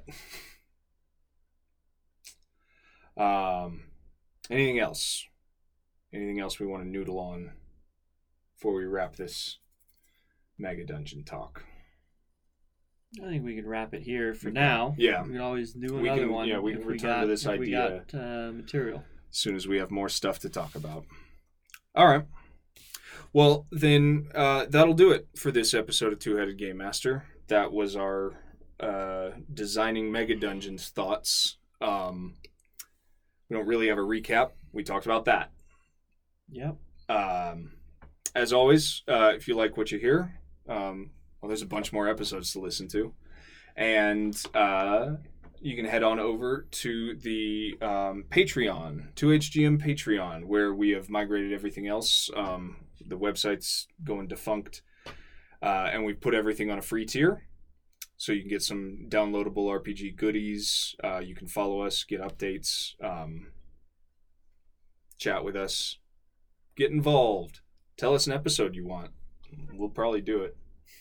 um, anything else? Anything else we want to noodle on before we wrap this Mega Dungeon talk? I think we could wrap it here for Okay. now. Yeah. We could always do We another can- one. yeah, we if can return got, to this if idea. We got uh, material. As soon as we have more stuff to talk about. All right. Well, then uh, that'll do it for this episode of Two-Headed Game Master. That was our uh, designing Mega Dungeons thoughts. Um, we don't really have a recap. We talked about that. Yep. Um, as always, uh, if you like what you hear, um, well, there's a bunch more episodes to listen to. And uh, you can head on over to the um, Patreon, two H G M Patreon, where we have migrated everything else. Um, the website's going defunct. Uh, and we've put everything on a free tier. So you can get some downloadable R P G goodies. Uh, you can follow us, get updates, um, chat with us, get involved. Tell us an episode you want. We'll probably do it.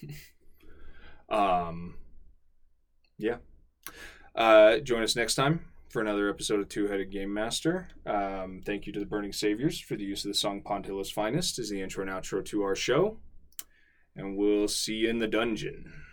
um, yeah. Uh, join us next time for another episode of Two-Headed Game Master. Um, thank you to the Burning Saviors for the use of the song Pontilla's Finest as the intro and outro to our show. And we'll see you in the dungeon.